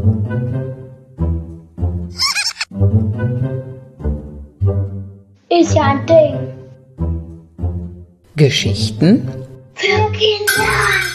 Ist ja ein Ding. Geschichten Für Kinder.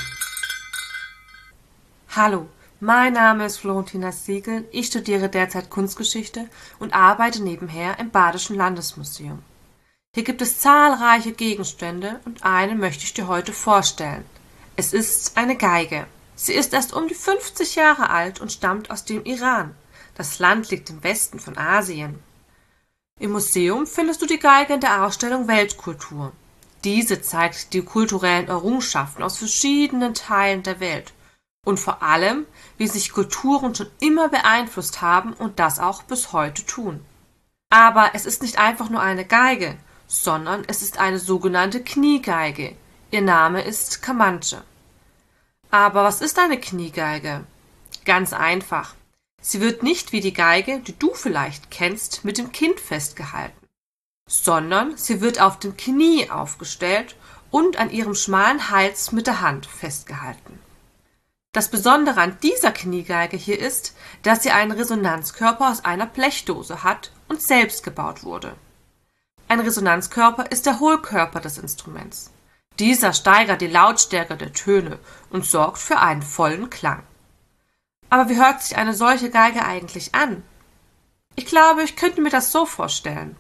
Hallo, mein Name ist Florentina Siegel. Ich studiere derzeit Kunstgeschichte und arbeite nebenher im Badischen Landesmuseum. Hier gibt es zahlreiche Gegenstände und einen möchte ich dir heute vorstellen. Es ist eine Geige. Sie ist erst um die 50 Jahre alt und stammt aus dem Iran. Das Land liegt im Westen von Asien. Im Museum findest du die Geige in der Ausstellung Weltkultur. Diese zeigt die kulturellen Errungenschaften aus verschiedenen Teilen der Welt und vor allem, wie sich Kulturen schon immer beeinflusst haben und das auch bis heute tun. Aber es ist nicht einfach nur eine Geige, sondern es ist eine sogenannte Kniegeige. Ihr Name ist Kamanche. Aber was ist eine Kniegeige? Ganz einfach. Sie wird nicht wie die Geige, die du vielleicht kennst, mit dem Kinn festgehalten, sondern sie wird auf dem Knie aufgestellt und an ihrem schmalen Hals mit der Hand festgehalten. Das Besondere an dieser Kniegeige hier ist, dass sie einen Resonanzkörper aus einer Blechdose hat und selbst gebaut wurde. Ein Resonanzkörper ist der Hohlkörper des Instruments. Dieser steigert die Lautstärke der Töne und sorgt für einen vollen Klang. Aber wie hört sich eine solche Geige eigentlich an? Ich glaube, ich könnte mir das so vorstellen.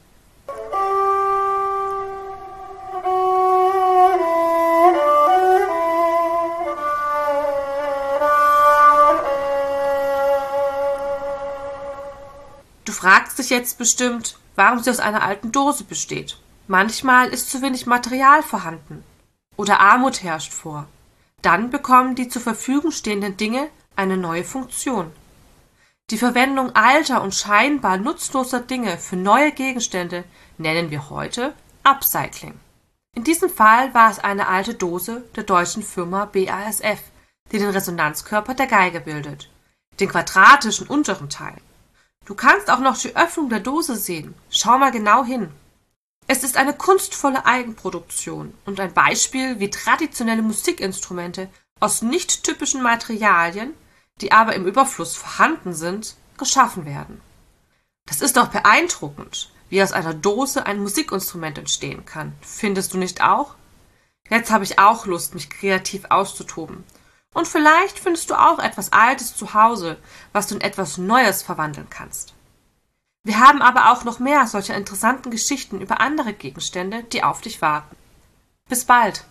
Du fragst dich jetzt bestimmt, warum sie aus einer alten Dose besteht. Manchmal ist zu wenig Material vorhanden oder Armut herrscht vor. Dann bekommen die zur Verfügung stehenden Dinge eine neue Funktion. Die Verwendung alter und scheinbar nutzloser Dinge für neue Gegenstände nennen wir heute Upcycling. In diesem Fall war es eine alte Dose der deutschen Firma BASF, die den Resonanzkörper der Geige bildet, den quadratischen unteren Teil. Du kannst auch noch die Öffnung der Dose sehen. Schau mal genau hin. Es ist eine kunstvolle Eigenproduktion und ein Beispiel, wie traditionelle Musikinstrumente aus nicht typischen Materialien, die aber im Überfluss vorhanden sind, geschaffen werden. Das ist doch beeindruckend, wie aus einer Dose ein Musikinstrument entstehen kann. Findest du nicht auch? Jetzt habe ich auch Lust, mich kreativ auszutoben. Und vielleicht findest du auch etwas Altes zu Hause, was du in etwas Neues verwandeln kannst. Wir haben aber auch noch mehr solcher interessanten Geschichten über andere Gegenstände, die auf dich warten. Bis bald!